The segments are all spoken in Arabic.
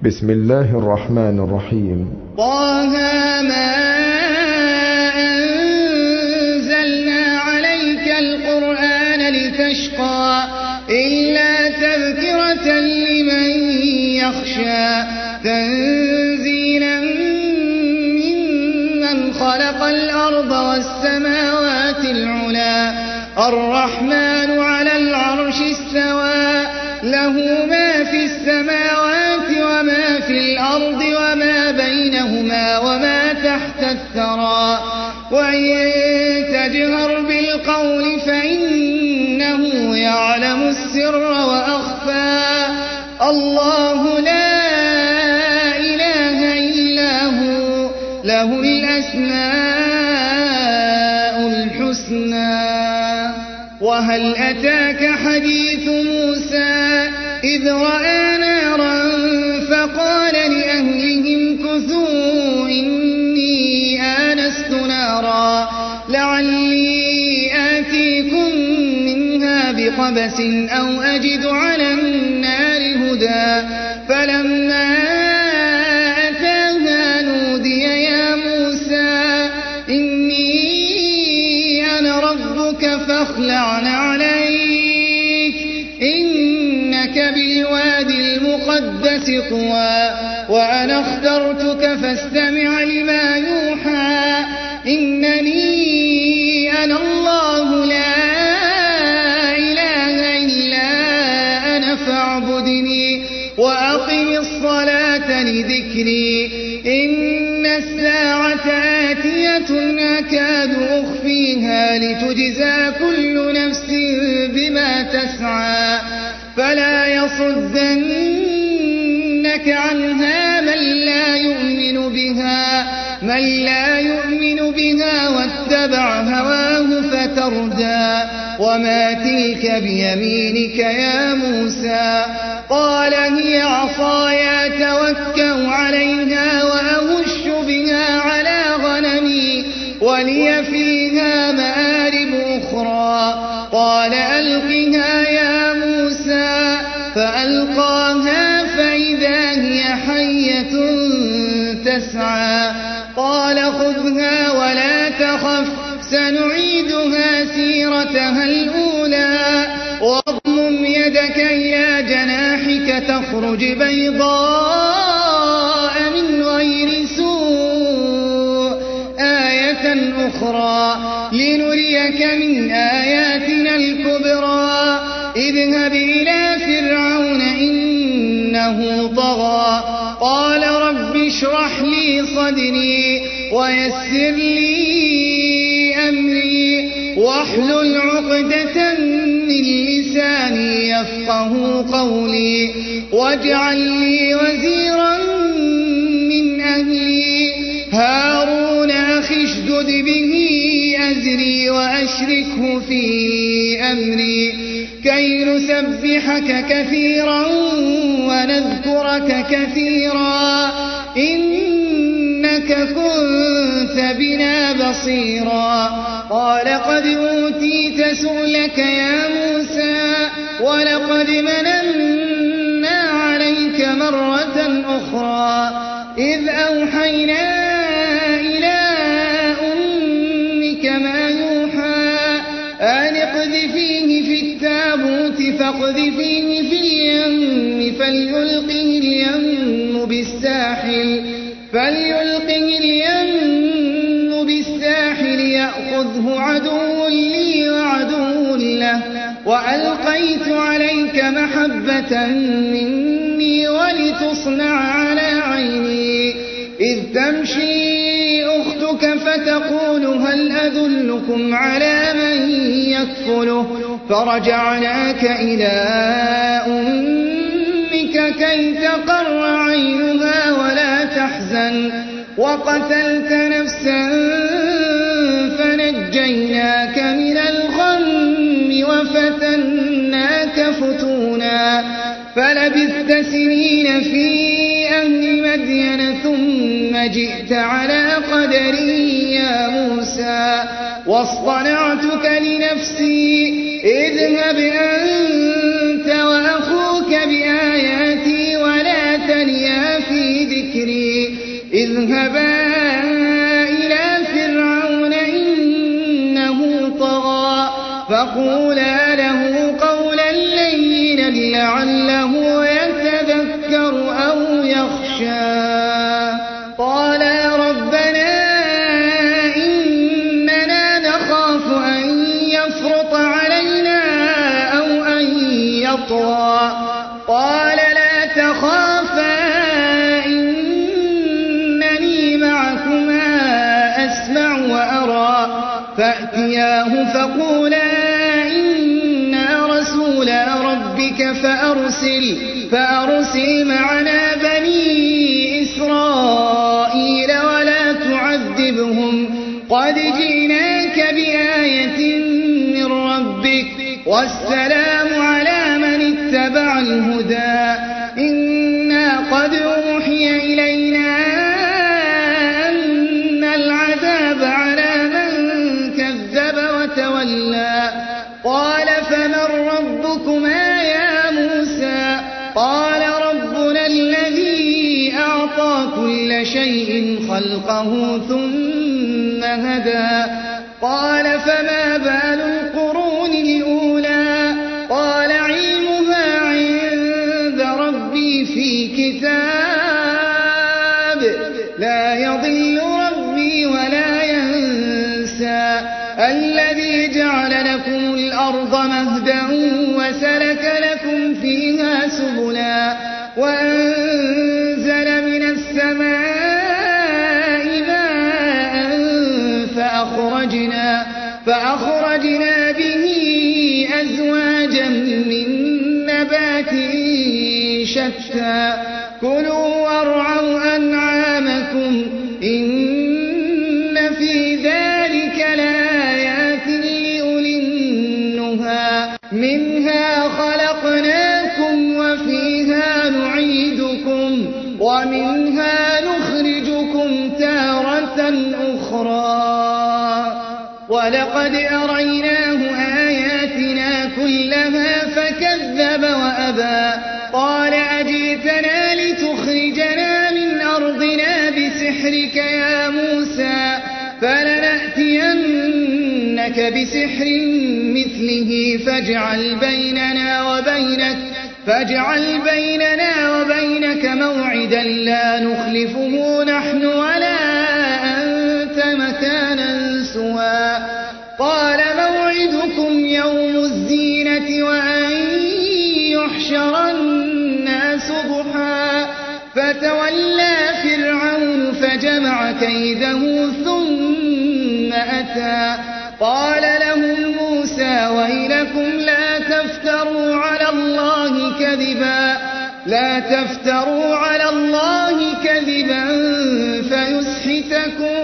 بسم الله الرحمن الرحيم. طه ما أنزلنا عليك القرآن لتشقى إلا تذكرة لمن يخشى تنزيلا ممن خلق الأرض والسماوات العلى الرحمن على العرش استوى له ما في السماوات وما في الأرض وما بينهما وما تحت الثرى وإن تجهر بالقول فإنه يعلم السر وأخفى الله لا إله إلا هو له الأسماء الحسنى. وهل أتاك حديث موسى إذ رأى نارا فقال لأهلهم كثوا إني آنست نارا لعلي آتيكم منها بقبس أو أجد على النار هدى فلما أتاها نودي يا موسى إني أنا ربك فاخلع عليك إنك بالوادي المقدس طوى وأنا اخترتك فاستمع لما يوحى إنني أنا الله لا إله إلا أنا فاعبدني وأقم الصلاة لذكري إن الساعة آتية أكاد أخفيها لتجزى كل نفس بما تسعى فلا يصدنك عنها من لا يؤمن بها واتبع هواه فتردى. وما تلك بيمينك يا موسى قال هي عصاي أتوكأ عليها وأهش بها على غنمي ولي فيها مآرب أخرى قال ألقها يا موسى فألقاها فإذا هي حية تسعى قال خذها ولا تخف سنعيدها سيرتها الأولى واضمم يدك إلى جناحك تخرج بيضاء من غير سوء آية أخرى لنريك من آياتنا الكبرى اذهب إلى فرعون إنه طغى قال رب اشرح لي صدري ويسر لي أمري واحلل عقدة من لساني يفقه قولي واجعل لي وزيرا من أهلي هارون أخي اشدد به أزري وأشركه في أمري كي نسبحك كثيرا ونذكرك كثيرا إنك كنت بنا بصيرا قال قد أوتيت سؤلك يا موسى ولقد مننا عليك مرة أخرى إذ أوحينا إلى أمك ما يوحى أن اقذفيه في التابوت فاقذفيه في اليم فليلقه اليم بالساحل يأخذه عدو لي وعدو له وألقيت عليك محبة مني ولتصنع على عيني إذ تمشي أختك فتقول هل أدلكم على من يكفله فرجعناك إلى أمك كي تقر عينها ولا تحزن وقتلت نفسا فنجيناك من الغم وفتناك فتونا فلبثت سنين في أهل مدين ثم جئت على قدري يا موسى واصطنعتك لنفسي اذهب أنت وأخوك بآياتي ولا تنيا في ذكري اذهبا إلى فرعون إنه طغى فقولا له قولا لينا لعله يتذكر أو يخشى قالا ربنا إننا نخاف أن يفرط علينا أو أن يطغى قال لا تخافا إنني معكما أسمع وأرى فأتياه فقولا إنا رسولا ربك فأرسل معنا بني إسرائيل ولا تعذبهم قد جئناك بآية من ربك والسلام على من اتبع الهدى إنا قد أوحي إلينا أن العذاب على من كذب وتولى قال فمن ربكما يا موسى قال ربنا الذي أعطى كل شيء خلقه ثم هدى قال فما بال القرون الأولى قال علمها عند ربي في كتاب لا يضل ربي ولا ينسى الذي جعل لكم الأرض مهدا وسلك لكم فيها سبلا وأنزل من السماء ماء فأخرجنا به أزواجا من نبات شتى كلوا وارعوا أنعامكم إن في ذلك لآيات لأولي النهى منها خلقناكم وفيها نعيدكم ومنها نخرجكم تارة أخرى ولقد أريناه آياتنا كلها فكذب وأبى قال أجئتنا لتخرجنا من أرضنا بسحرك يا موسى فلنأتينك بسحر مثله فاجعل بيننا وبينك موعدا لا نخلفه نحن ولا أنت مكانا سوى قال موعدكم يوم الزينة وأن يحشر الناس ضحى فتولى فرعون فجمع كيده ثم أتى قال لهم موسى ويلكم لا تفتروا على الله كذبا فيسحتكم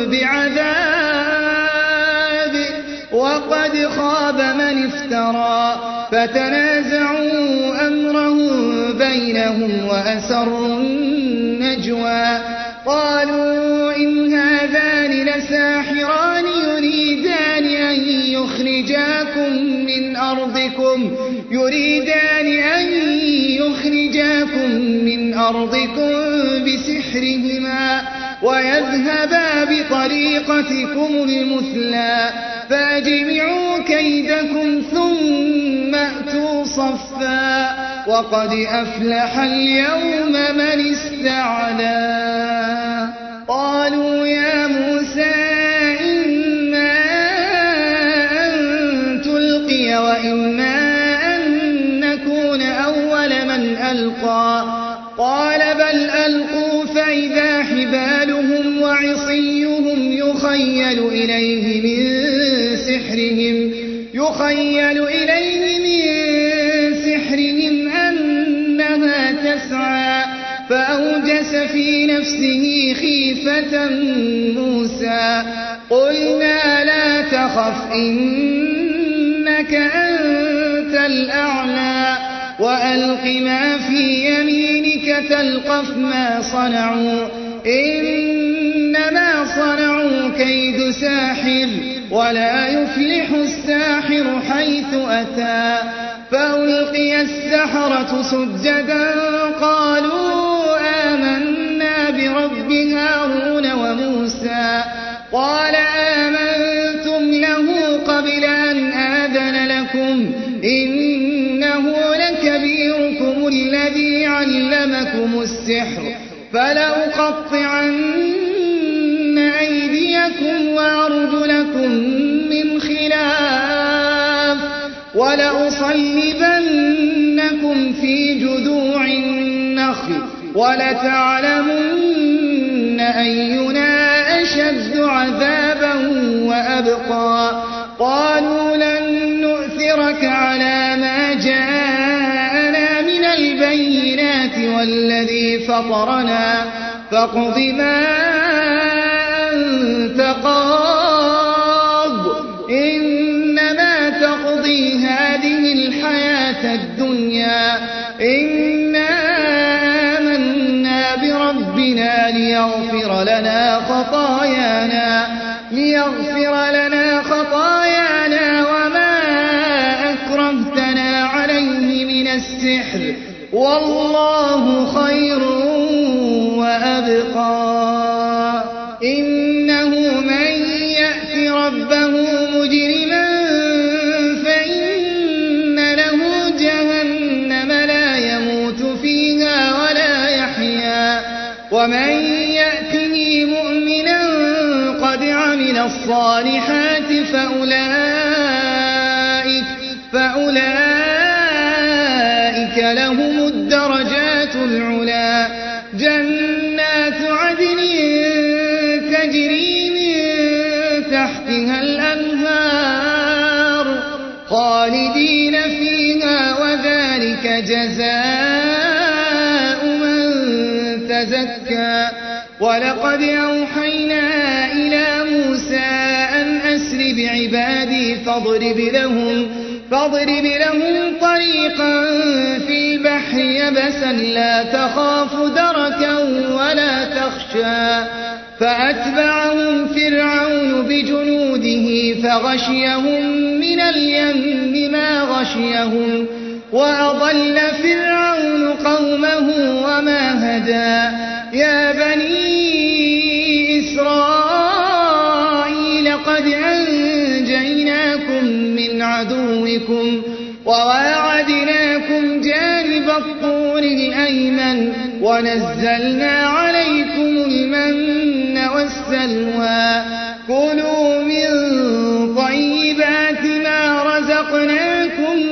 بعذاب وقد خاب من افترى فتنازعوا أمرهم بينهم وأسروا النجوى قالوا إن هذان لساحران يريدان أن يخرجاكم من أرضكم بسحرهما ويذهبا بطريقتكم المثلى فأجمعوا كيدكم ثم أتوا صفا وقد أفلح اليوم من استعلى قالوا يا موسى إما أن تلقي وإما أن نكون أول من ألقى قال بل ألقوا فإذا حبالهم وعصيهم يخيل إليه من سحرهم أنها تسعى فأوجس في نفسه خيفة موسى قلنا لا تخف إنك أنت الأعلى وألق ما في يمينك تلقف ما صنعوا إنما صنعوا كيد ساحر ولا يفلح الساحر حيث أتى فألقي السحرة سجدا قالوا آمنا السحر فلأقطعن أيديكم وأرجلكم من خلاف ولأصلبنكم في جذوع النخل ولتعلمن أينا أشد عذابا وأبقى قالوا لن نؤثرك على ما جاءنا من البينات والذي فطرنا فاقض ما أنت قاض إنما تقضي هذه الحياة الدنيا إنا آمنا بربنا ليغفر لنا خطايانا وما أكرهتنا عليه من السحر والله خير وأبقى إنه من يأت ربه مجرما فإن له جهنم لا يموت فيها ولا يحيا ومن يأته مؤمنا قد عمل الصالحات فأولئك لهم الدرجات العلا جنات عدن تجري من تحتها الأنهار خالدين فيها وذلك جزاء من تزكى ولقد أوحينا إلى موسى أن أسر بعبادي فاضرب لهم طريقا في البحر يبسا لا تخاف دركا ولا تخشى فأتبعهم فرعون بجنوده فغشيهم من اليم ما غشيهم وأضل فرعون قومه وما هدى يا بني إسرائيل قد أنجيناكم من عدوكم وواعدناكم جانب الطور الأيمن ونزلنا عليكم المن والسلوى كلوا من طيبات ما رزقناكم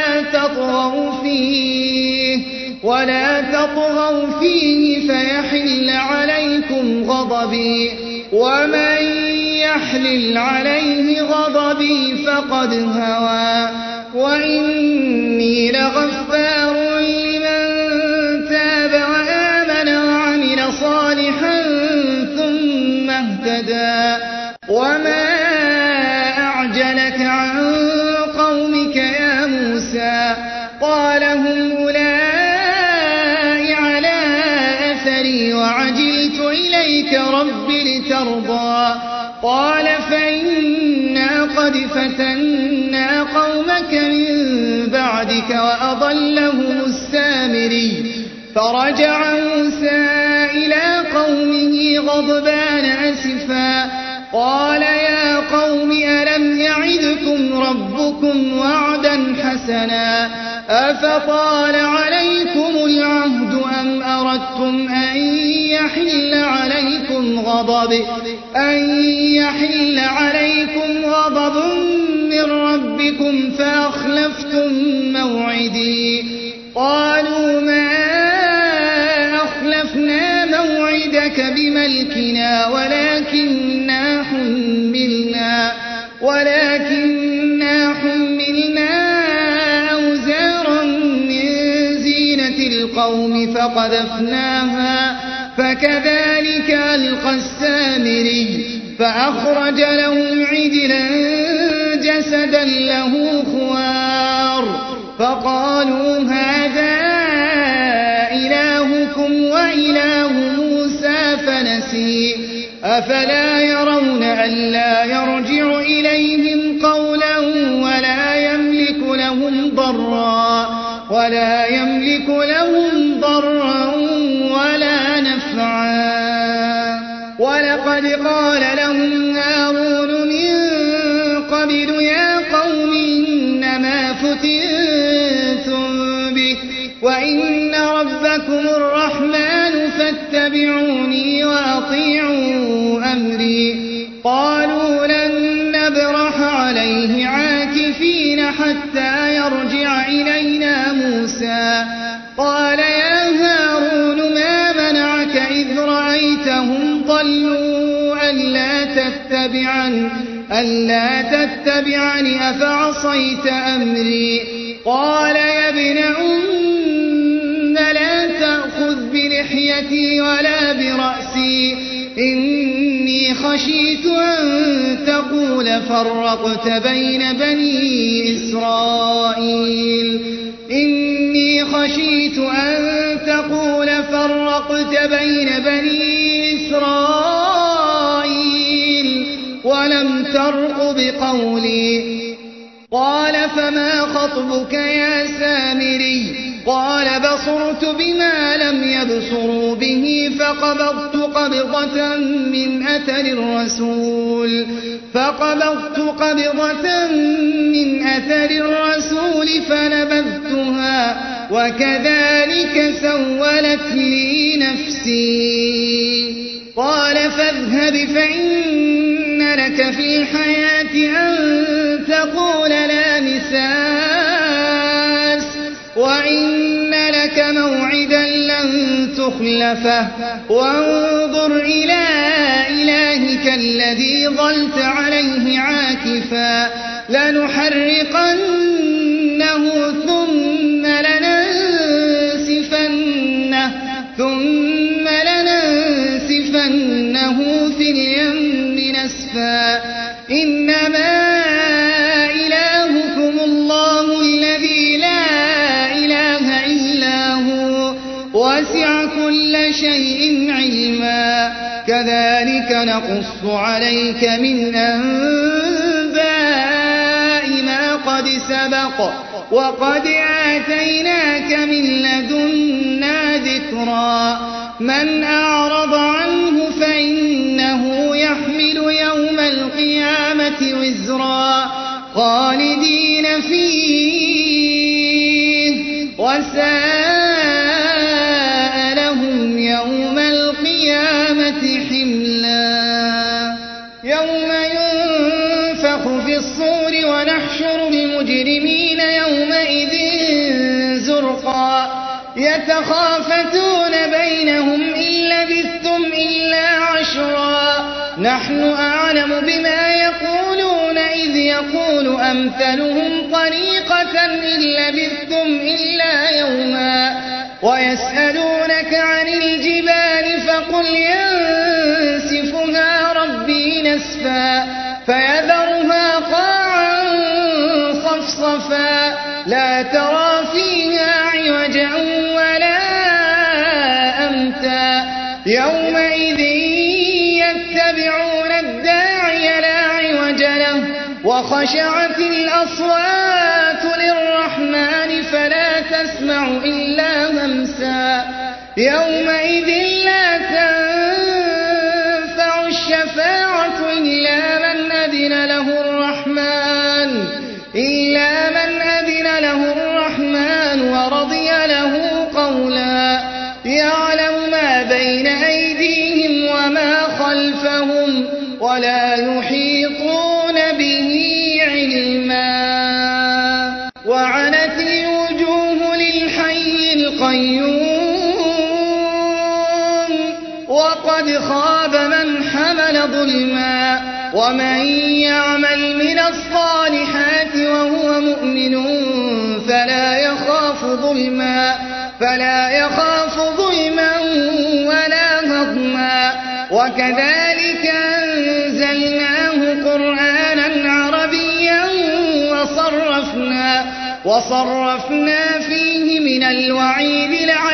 ولا تطغوا فيه فيحل عليكم غضبي ومن يحلل عليه غضبي فقد هوى وإني لغفار لمن تاب وآمن وعمل صالحا ثم اهتدى وما أعجلك عن قومك يا موسى قال هم أولئك على أثري وعجلت إليك رب لترضى قال فإنا قد فتنا قومك من بعدك وأضلهم السامري فرجع موسى إلى قومه غضبان أسفا قال يا قوم ألم يعدكم ربكم وعدا حسنا أفطال عليكم العهد أم أردتم أن يحل عليكم غضب من ربكم فأخلفتم موعدي قالوا ما أخلفنا موعدك بملكنا ولكننا حملنا أوزارا من زينة القوم فقذفناها فكذلك ألقى السامري فأخرج لهم عجلا جسدا له خوار فقالوا هذا إلهكم وإله موسى فنسي أفلا يرون ألا يرجع إليهم قولا ولا يملك لهم ضرا ولا نفعا ولقد قال لهم هارون من قبل يا قوم إنما فتنتم به وإن ربكم سألكم الرحمن فاتبعوني وأطيعوا أمري قالوا لن نبرح عليه عاكفين حتى يرجع إلينا موسى قال يا هارون ما منعك إذ رأيتهم ضلوا ألا تتبعني أفعصيت أمري قال يا ابن أم لا تأخذ بلحيتي ولا برأسي إني خشيت أن تقول فرقت بين بني إسرائيل ولم ترق بقولي قال فما خطبك يا سامري قال بصرت بما لم يبصروا به فقبضت قبضة من أثر الرسول فنبذتها وكذلك سولت لي نفسي قال فاذهب فإن لك في الحياة أن تقول لا مساس وإن لك موعدا لن تخلفه وانظر إلى إلهك الذي ظلت عليه عاكفا لنحرقنه ثم لننسفنه في اليم نسفا إنما إلهكم الله الذي لا إله إلا هو وسع كل شيء علما كذلك نقص عليك من أنباء ما قد سبق وقد آتيناك من لدنا ذكرا من أعرض عنه فإنه يحمل يوم القيامة وزرا خالدين فيه وساء لهم يوم القيامة حملا يوم ينفخ في الصور ونحشر المجرمين يومئذ زرقا يتخافتون بينهم إن لبثتم إلا عشرا نحن أعلم بما يقولون إذ يقول أمثلهم طريقة إن لبثتم إلا يوما ويسألونك عن الجبال فقل ينسفها ربي نسفا فيذرها قاعا صفصفا لا ترى فيها عوجا ولا أمتا يومئذ يتبعون الداعي لا عوج له وخشعت الأصوات للرحمن فلا تسمع إلا همسا يومئذ لا تنفع الشفاعة إلا من أذن له الرحمن ورضي له قولا يعلم ما بين أيديهم وما خلفهم ولا يحيطون به علما وعنت الوجوه للحي القيوم وقد خاب من حمل ظلما ومن يعمل من الصالحات وهو مؤمن فلا يخاف ظلما ولا هضما وكذلك أنزلناه قرآنا عربيا وصرفنا فيه من الوعيد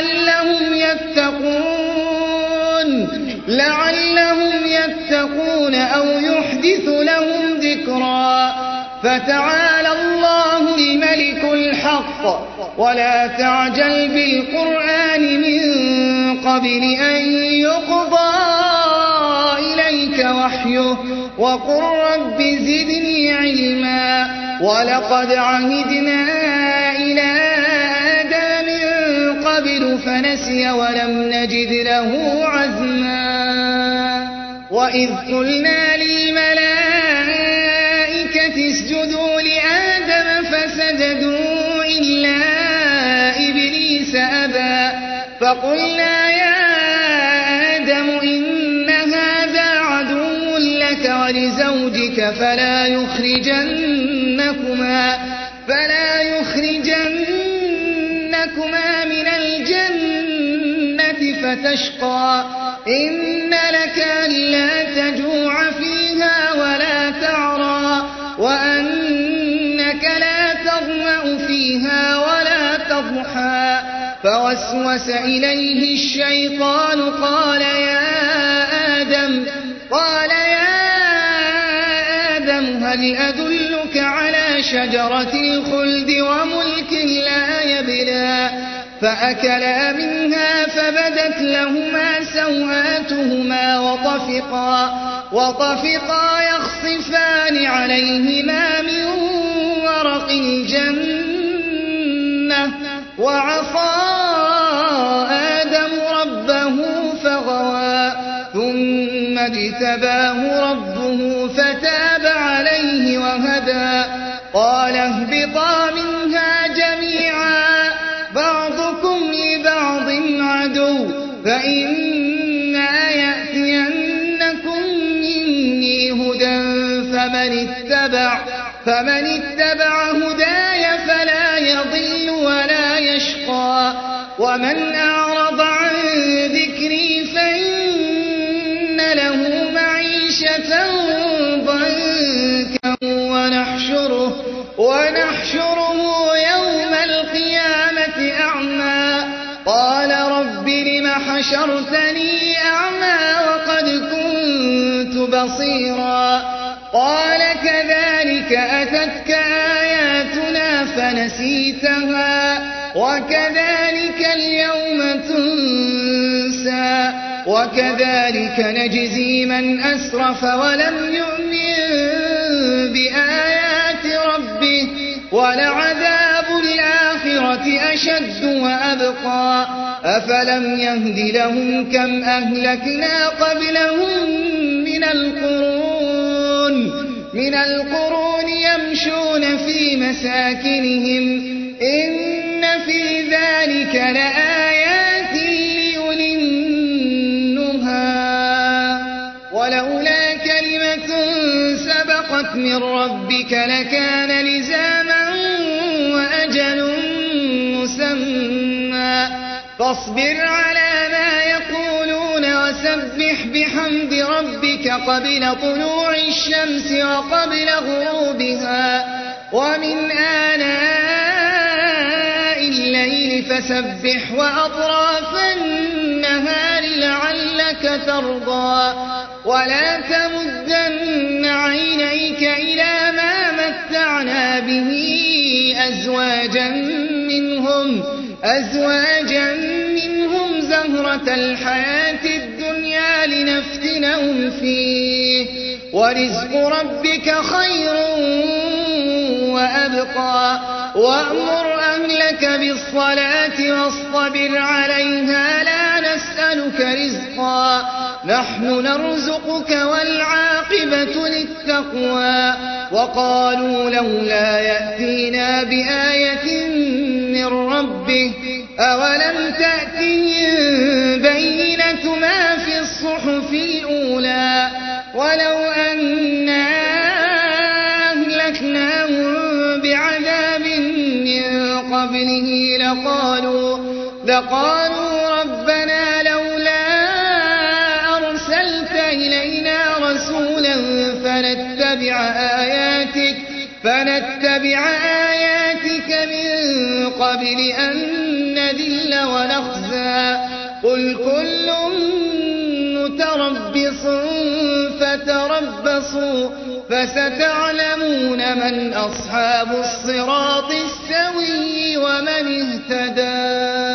لعلهم يتقون أو يحدث لهم ذكرا فتعالى الله الملك الحق ولا تعجل بالقرآن من قبل أن يقضى إليك وحيه وقل رب زدني علما ولقد عهدنا إلى آدم من قبل قبل فنسي ولم نجد له عزما وإذ قلنا للملائكة اسجدوا لآدم فسجدوا إلا إبليس أبى فقلنا يا آدم إن هذا عدو لك ولزوجك فلا يخرجنكما من الجنة فتشقى إن لك ألا تجوع فيها ولا تعرى وأنك لا تظمأ فيها ولا تضحى فوسوس إليه الشيطان قال يا آدم هل أدلك على شجرة الخلد وملك لا يبلى فأكلا منها فبدت لهما سوآتهما وطفقا يخصفان عليهما من ورق الجنة وعصى آدم ربه فغوى ثم اجتباه ربه فتاب عليه وهدى قال اهبطا منها جميعا بعضكم لبعض عدو فإما يأتينكم مني هدى فمن اتبع هداي فلا يضل ولا يشقى ومن أعرض عن ذكري فإن له معيشة ضنكا ونحشره يوم القيامة أعمى قال رب لم حشرتني أعمى وقد كنت بصيرا قال كذلك أتتك آياتنا فنسيتها وكذلك اليوم تنسى وكذلك نجزي من أسرف ولم يؤمن بآيات ربه ولعذاب الآخرة أشد وأبقى أفلم يهد لهم كم أهلكنا قبلهم من القرون يمشون في مساكنهم إن في ذلك لآيات لأولي النهى ولولا كلمة سبقت من ربك لكان لزاما وأجل مسمى فاصبر على ما يقولون وسبح بحمد ربك قبل طلوع الشمس وقبل غروبها ومن آناء الليل فسبح وأطراف النهار لعلك ترضى ولا تمدن عينيك إلى ما متعنا به أزواجا منهم زهرة الحياة الدنيا لنفتنهم فيه ورزق ربك خير وأبقى وأمر أهلك بالصلاة واصطبر عليها لا نسألك رزقا نحن نرزقك والعاقبة للتقوى وقالوا لولا يأتينا بآية من ربه أولم تأتهم بينة ما في الصحف الأولى ولو أنا أهلكناهم بعذاب من قبله لقالوا ربنا لولا أرسلت إلينا رسولا فنتبع آياتك من قبل أن نذل ونخزى قل كل متربص فتربصوا فستعلمون من أصحاب الصراط السوي ومن اهتدى.